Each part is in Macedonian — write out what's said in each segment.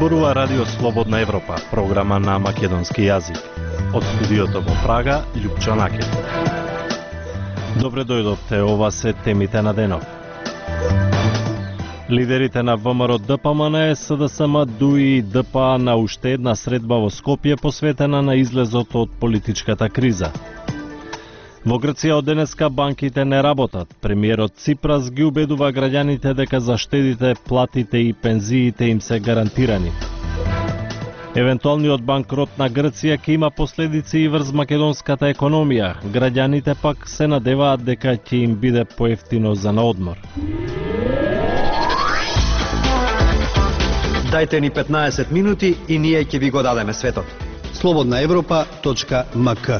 Зборува Радио Слободна Европа, програма на македонски јазик. Од студиото во Прага, Љупчо Накет. Добре дојдовте, ова се темите на денов. Лидерите на ВМРО ДПМН, СДСМ, ДУИ и ДПА на уште една средба во Скопје посветена на излезот од политичката криза. Во Грција од денеска банките не работат. Премиерот Ципрас ги убедува граѓаните дека заштедите, платите и пензиите им се гарантирани. Евентуалниот банкрот на Грција ќе има последици и врз македонската економија. Граѓаните пак се надеваат дека ќе им биде поевтино за на одмор. Дајте ни 15 минути и ние ќе ви го дадеме светот. slobodnaevropa.mk.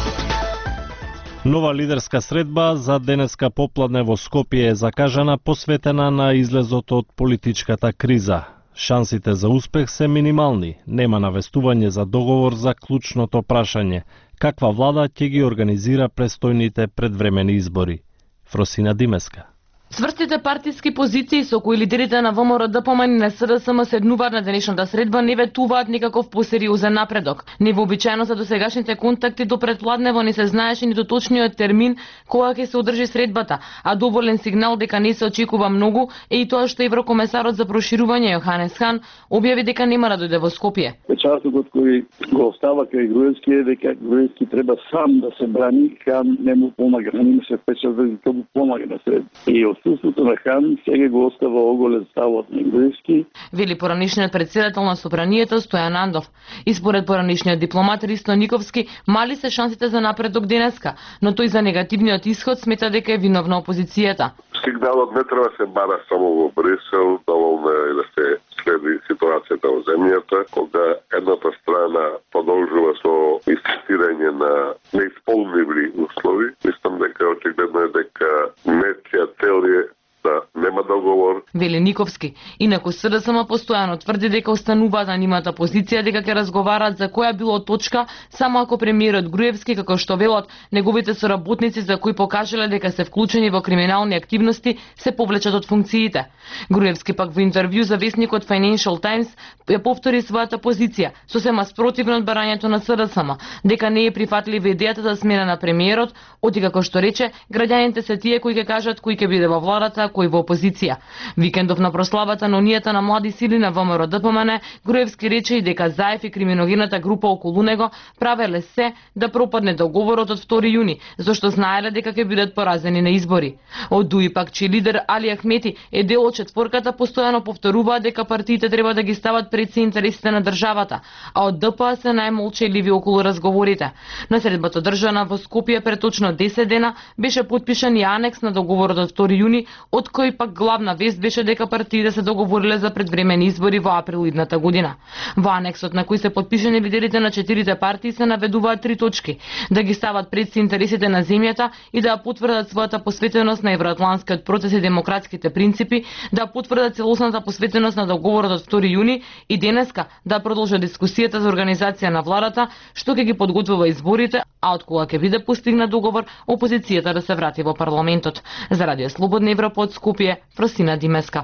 Нова лидерска средба за денеска попладне во Скопје е закажана, посветена на излезот од политичката криза. Шансите за успех се минимални. Нема навестување за договор за клучното прашање: каква влада ќе ги организира престојните предвремени избори. Фросина Димеска. Цврстите партиски позиции со кои лидерите на ВМРО ДПМН и на СДСМ седнуваат на денешната средба не ветуваат никаков посериозен напредок. Невообичаено за досегашните контакти до предпладнево не се знаеше ниту точниот термин кога ќе се одржи средбата, а доволен сигнал дека не се очекува многу е и тоа што еврокомесарот за проширување Јоханес Хан објави дека нема да дојде во Скопје. Печатокот кој го остава кај Груевски е дека Груевски треба сам да се брани, Хан не му помага, не му се впечатува дека му помага да се. И отсутството на Хан сега го остава оголен ставот на Груевски. Вели поранишниот председател на Собранието Стојан Андов. И според поранишниот дипломат Ристо Никовски, мали се шансите за напредок денеска, но тој за негативниот исход смета дека е виновна опозицијата. Сигналот не треба се бара само во Брисел, доволно е да се следи ситуацијата во земјата, кога едната страна продолжува со инсистирање на неисполнливи услови. Мислам дека очигледно е дека нечија цел е да нема договор. Вели Никовски. Инаку СДСМ постојано тврди дека остануваат на нимата позиција дека ќе разговараат за која било точка само ако премиерот Груевски, како што велат неговите соработници за кои покажале дека се вклучени во криминални активности, се повлечат од функциите. Груевски пак во интервју за весникот Financial Times ја повтори својата позиција, сосема спротивно од барањето на СДСМ, дека не е прифатлива идејата за смена на премиерот, оти како што рече, граѓаните се тие кои ќе кажат кој ќе биде во владата, кој во опозиција. Викендов на прославата на Унијата на млади сили на ВМРО ДПМН, Груевски рече и дека Заев и криминогената група околу него правеле се да пропадне договорот од 2 јуни, зашто знаеле дека ќе бидат поразени на избори. Од ДУИ пак че лидер Али Ахмети е дел од четворката, постојано повторуваат дека партиите треба да ги стават пред се интересите на државата, а од ДПА се најмолчеливи околу разговорите. На средбата држана во Скопје пред точно 10 дена беше потпишан и анекс на договорот од 2 јуни, од кој пак главна вест беше дека партиите се договориле за предвремени избори во април идната година. Во анексот на кој се потпишани лидерите на 4 партии се наведуваат 3 точки: да ги стават пред се интересите на земјата и да потврдат својата посветеност на евроатлантскиот процес и демократските принципи, да потврдат целосната посветеност на договорот од 2 јуни и денеска да продолжат дискусијата за организација на владата, што ќе ги подготвува изборите, а од кога ќе биде постигнат договор, опозицијата да се врати во парламентот. За Радио Слободна Европа од Скопје, Фросина Димеска.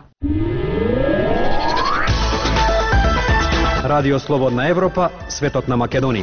Радио Слободна Европа, светот на Македонија.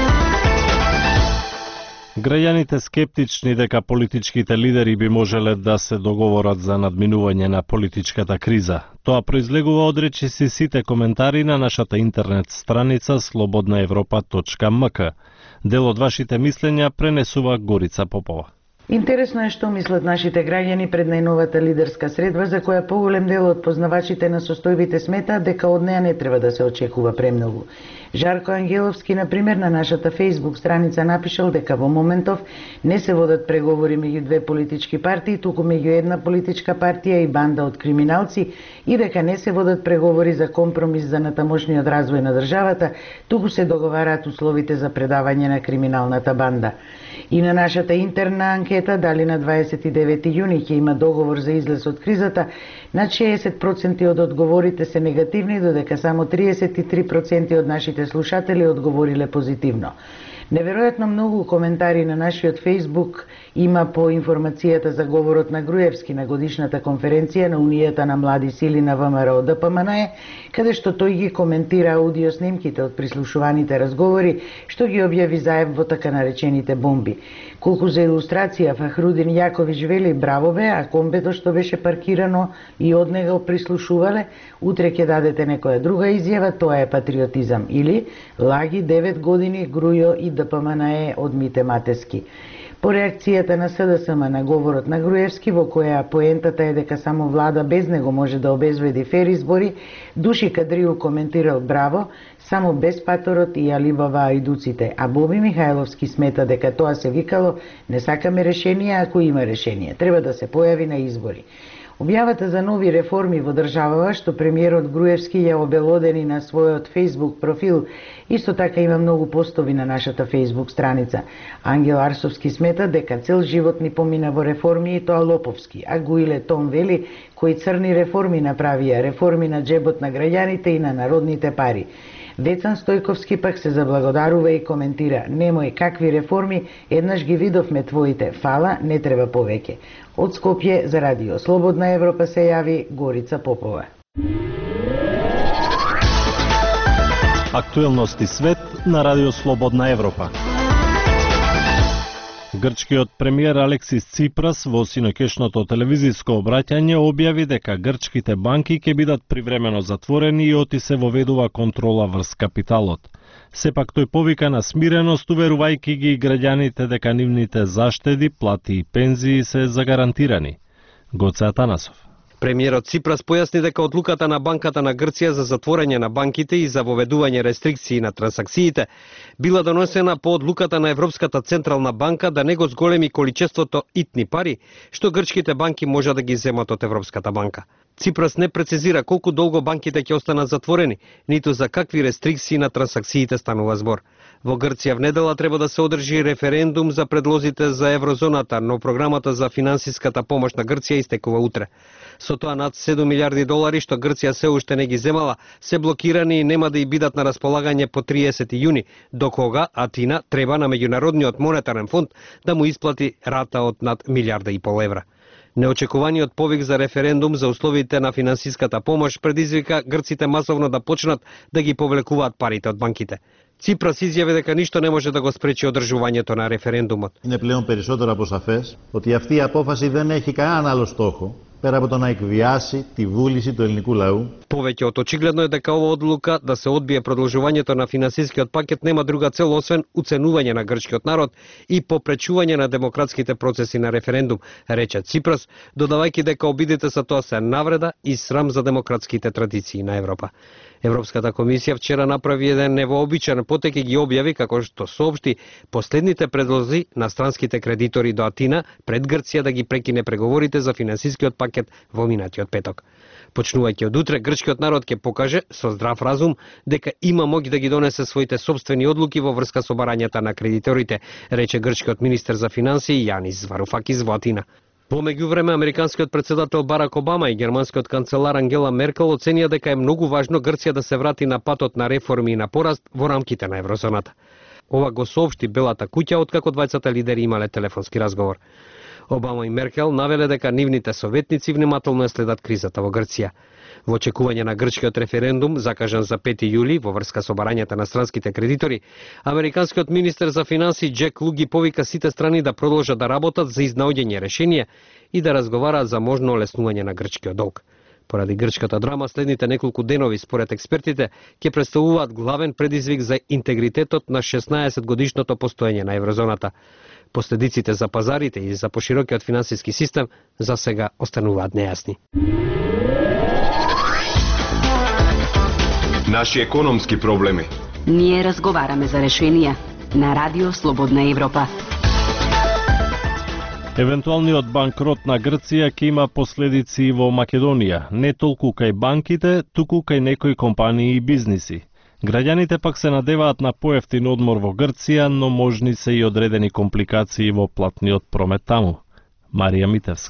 Граѓаните скептични дека политичките лидери би можеле да се договорат за надминување на политичката криза. Тоа произлегува од речиси сите коментари на нашата интернет страница slobodnaevropa.mk. Дел од вашите мислења пренесува Горица Попова. Интересно е што мислат нашите граѓани пред најновата лидерска средба, за која поголем дел од познавачите на состојбите сметаат дека од неа не треба да се очекува премногу. Жарко Ангеловски, например, на нашата Facebook страница напишал дека во моментов не се водат преговори меѓу две политички партии, туку меѓу една политичка партија и банда од криминалци, и дека не се водат преговори за компромис за натамошниот развој на државата, туку се договараат условите за предавање на криминалната банда. И на нашата интерна анкета дали на 29 јуни ќе има договор за излез од кризата, над 60% од одговорите се негативни, додека само 33% од нашите слушатели одговориле позитивно. Неверојатно многу коментари на нашиот Facebook има по информацијата за говорот на Груевски на годишната конференција на Унијата на млади сили на ВМРО ДПМНЕ, каде што тој ги коментира аудио снимките од прислушуваните разговори, што ги објави заев во така наречените бомби. Колку за илустрација, Фахрудин Јаковиќ вели браво бе, а комбето што беше паркирано и од него прислушувале, утре ќе дадете некоја друга изјава, тоа е патриотизам. Или лаги 9 години Грујо и ДПМНЕ од Мите Матески. По реакцијата на СДСМ на говорот на Груевски, во која поентата е дека само влада без него може да обезвреди фер избори, Души Кадриу коментирал браво, само без паторот и Алибава ајдуците, а Боби Михајловски смета дека тоа се викало не сакаме решение, ако има решение, треба да се појави на избори. Објавата за нови реформи во државава, што премиерот Груевски ја обелодени на својот Facebook профил, исто така има многу постови на нашата Facebook страница. Ангел Арсовски смета дека цел живот ни помина во реформи и тоа лоповски, а Гуиле Том вели кои црни реформи направија, реформи на джебот на граѓаните и на народните пари. Вецан Стојковски пак се заблагодарува и коментира: немој какви реформи, еднаш ги видовме твоите, фала, не треба повеќе. Од Скопје за Радио Слободна Европа се јави Горица Попова. Актуелности свет на Радио Слободна Европа. Грчкиот премиер Алексис Ципрас во синоќешното телевизиско обраќање објави дека грчките банки ќе бидат привремено затворени и оти се воведува контрола врз капиталот. Сепак тој повика на смиреност, уверувајќи ги граѓаните дека нивните заштеди, плати и пензии се загарантирани. Гоце Атанасов. Премиерот Ципрас појасни дека одлуката на Банката на Грција за затворање на банките и за воведување рестрикции на трансакциите била донесена по одлуката на Европската централна банка да не го зголеми количеството итни пари што грчките банки може да ги земат од Европската банка. Ципрас не прецизира колку долго банките ќе останат затворени, ниту за какви рестрикции на трансакциите станува збор. Во Грција в недела треба да се одржи референдум за предлозите за еврозоната, но програмата за финансиската помош на Грција истекува утре. Со тоа над 7 милиарди долари што Грција се уште не ги земала, се блокирани и нема да и бидат на располагање по 30 јуни, до кога Атина треба на Меѓународниот монетарен фонд да му исплати рата од над 1,5 милиарда евра. Неочекуваниот повик за референдум за условите на финансиската помош предизвика грците масовно да почнат да ги повлекуваат парите од банките. Ципрас изјави дека ништо не може да го спречи одржувањето на ρεφερендумот. Είναι πλέον περισσότερο από σαφές ότι αυτή η απόφαση δεν έχει κανέναν άλλο στόχο πέρα από το να εκβιάσει τη βούληση του ελληνικού λαού. Повеќе од очигледно е дека ова одлука да се одбие продолжувањето на финансискиот пакет нема друга цел освен уценување на грчкиот народ и попречување на демократските процеси на референдум, рече Ципрас, додавајќи дека обидите со тоа се навреда и срам за демократските традиции на Европа. Европската комисија вчера направи еден невообичаен потек и ги објави како што соопшти последните предлози на странските кредитори до Атина пред Грција да ги прекине преговорите за финансискиот пакет во минатиот петок. Почнувајќи од утре, грчкиот народ ќе покаже со здрав разум дека има моќ да ги донесе своите собствени одлуки во врска со барањата на кредиторите, рече грчкиот министер за финансии Јанис Варуфакис во Атина. Во меѓувреме, американскиот председател Барак Обама и германскиот канцелар Ангела Меркел оценија дека е многу важно Грција да се врати на патот на реформи и на пораст во рамките на еврозоната. Ова го соопшти Белата куќа откако двајцата лидери имале телефонски разговор. Обама и Меркел навеле дека нивните советници внимателно следат кризата во Грција. Во очекување на грчкиот референдум, закажан за 5 јули во врска со барањата на странските кредитори, американскиот министер за финансии Джек Лу ги повика сите страни да продолжат да работат за изнаоѓање решение и да разговараат за можно олеснување на грчкиот долг. Поради грчката драма, следните неколку денови, според експертите, ќе представуваат главен предизвик за интегритетот на 16-годишното постоење на еврозоната. Последиците за пазарите и за поширокиот финансиски систем за сега остануваат нејасни. Наши економски проблеми. Ние разговараме за решенија на Радио Слободна Европа. Евентуалниот банкрот на Грција ќе има последици и во Македонија, не толку кај банките, туку кај некои компании и бизниси. Граѓаните пак се надеваат на поевтин одмор во Грција, но можни се и одредени компликации во платниот промет таму. Марија Митевска.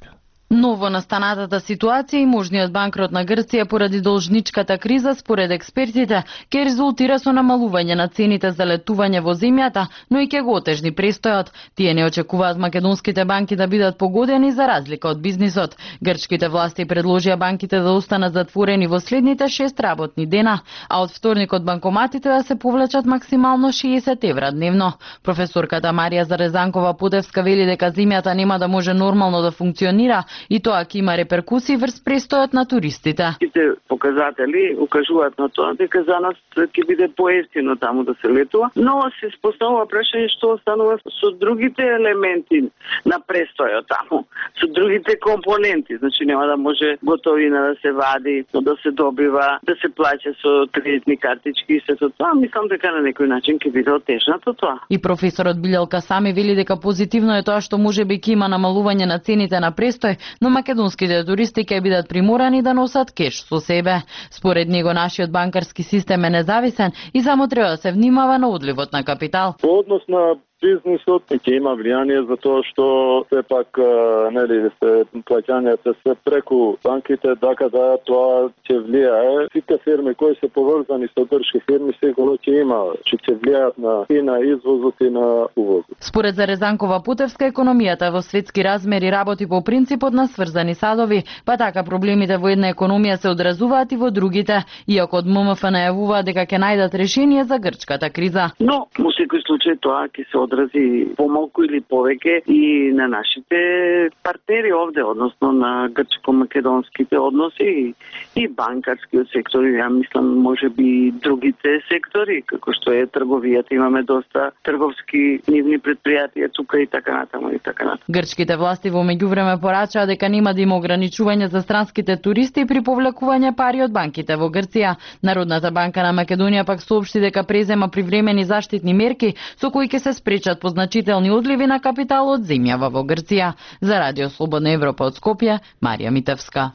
Ново настанатата ситуација и можниот банкрот на Грција поради должничката криза според експертите ќе резултира со намалување на цените за летување во земјата, но и ќе го отежни престојот. Тие не очекуваат македонските банки да бидат погодени за разлика од бизнисот. Грчките власти предложија банките да останат затворени во следните 6 работни дена, а од вторникот банкоматите да се повлечат максимално 60 евра дневно. Професорката Марија Зарезанкова-Потевска вели дека земјата нема да може нормално да функционира и тоа ќе има реперкусии врз престојот на туристите. Сите показатели укажуваат на тоа дека за нас ќе биде поевтино таму да се летува, но се поставува прашање што останува со другите елементи на престојот таму, со другите компоненти, значи нема да може готовина да се вади, да се добива, да се плаќа со кредитни картички и сето тоа. Мислам дека на некој начин ќе биде отежнато тоа. И професорот Билјалка Сами вели дека позитивно е тоа што можеби ќе има намалување на цените на престој, но македонските туристи ќе бидат приморани да носат кеш со себе. Според него нашиот банкарски систем е независен и само треба да се внимава на одливот на капитал. По однос на бизнисот ќе има влијание за тоа што сепак нели се плаќањата се преку банките, дека да тоа ќе влијае. Сите фирми кои се поврзани со грчки фирми сигурно ќе има, ќе влијаат и на извозот и на увозот. Според Зарезанкова-Потевска, економијата во светски размери работи по принципот на сврзани садови, па така проблемите во една економија се одразуваат и во другите, иако од ММФ најавуваат дека ќе најдат решение за грчката криза. Но во секој случај тоа ќе се одрази помалку или повеќе и на нашите партнери овде, односно на грчко-македонските односи и банкарскиот сектор, ја мислам можеби и другите сектори, како што е трговијата, имаме доста трговски нивни предпријатија тука и така натаму и така натаму. Грчките власти во меѓувреме порачаа дека нема да има ограничување за странските туристи при повлекување пари од банките во Грција. Народната банка на Македонија пак соопшти дека презема привремени заштитни мерки со кои ќе се спречат позначителни одливи на капитал од земјава во Грција. За Радио Слободна Европа од Скопје, Марија Митевска.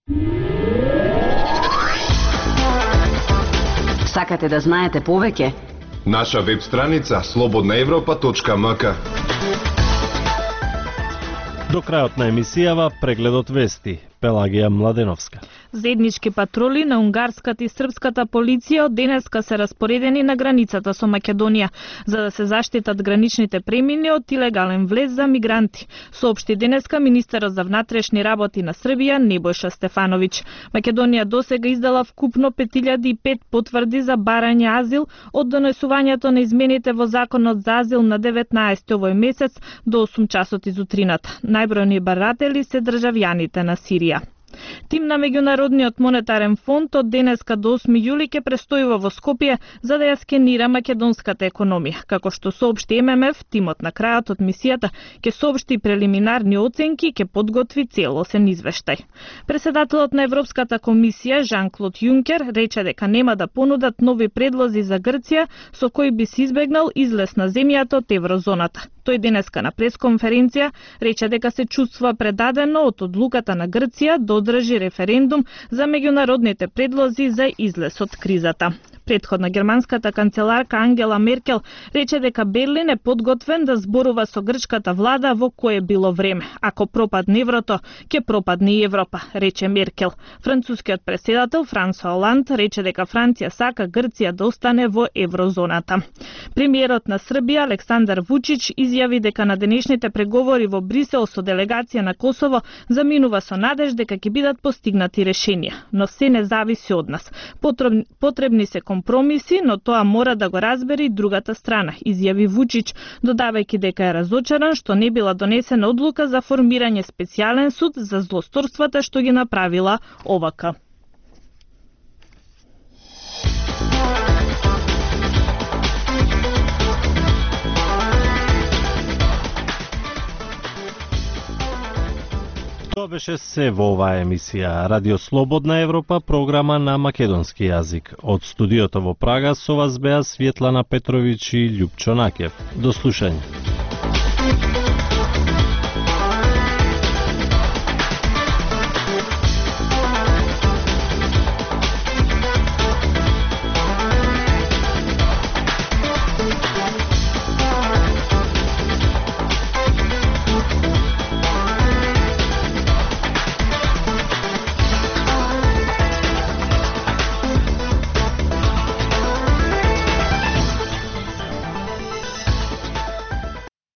Сакате да знаете повеќе? Наша веб страница slobodnaevropa.mk. До крајот на емисијава прегледот вести. Пелагија Младеновска. Заеднички патроли на унгарската и српската полиција од денеска се распоредени на границата со Македонија, за да се заштитат граничните премини од илегален влез за мигранти, соопшти денеска министерот за внатрешни работи на Србија Небојша Стефановиќ. Македонија досега издала вкупно 5005 потврди за барање азил од донесувањето на измените во законот за азил на 19 овој месец до 8 часот изутрината. Најбројни баратели се државјаните на Сирија. Тим на Меѓународниот монетарен фонд од денеска до 8 јули ќе престојува во Скопје за да ја скенира македонската економија. Како што соопшти ММФ, тимот на крајот од мисијата ќе соопшти прелиминарни оценки и ќе подготви целосен извештај. Председателот на Европската комисија Жан-Клод Јункер рече дека нема да понудат нови предлози за Грција со кои би се избегнал излез на земјата од еврозоната. Тој денеска на пресконференција рече дека се чувствува предадено од одлуката на Грција да одржи референдум за меѓународните предлози за излез од кризата. Предходно германската канцеларка Ангела Меркел рече дека Берлин е подготвен да зборува со грчката влада во кое било време. Ако пропадне еврото, ќе пропадне и Европа, рече Меркел. Францускиот преседател Франсуа Оланд рече дека Франција сака Грција да остане во еврозоната. Премиерот на Србија Александар Вучич изјави дека на денешните преговори во Брисел со делегација на Косово заминува со надеж дека ќе бидат постигнати решенија, но се не зависи од нас. Потребни се компромиси, но тоа мора да го разбери другата страна, изјави Вучич, додавајќи дека е разочаран што не била донесена одлука за формирање специјален суд за злосторствата што ги направила ОВК. Тоа беше се во оваа емисија. Радио Слободна Европа, програма на македонски јазик. Од студиото во Прага со вас беа Светлана Петровиќ и Љупчо Накев. До слушање.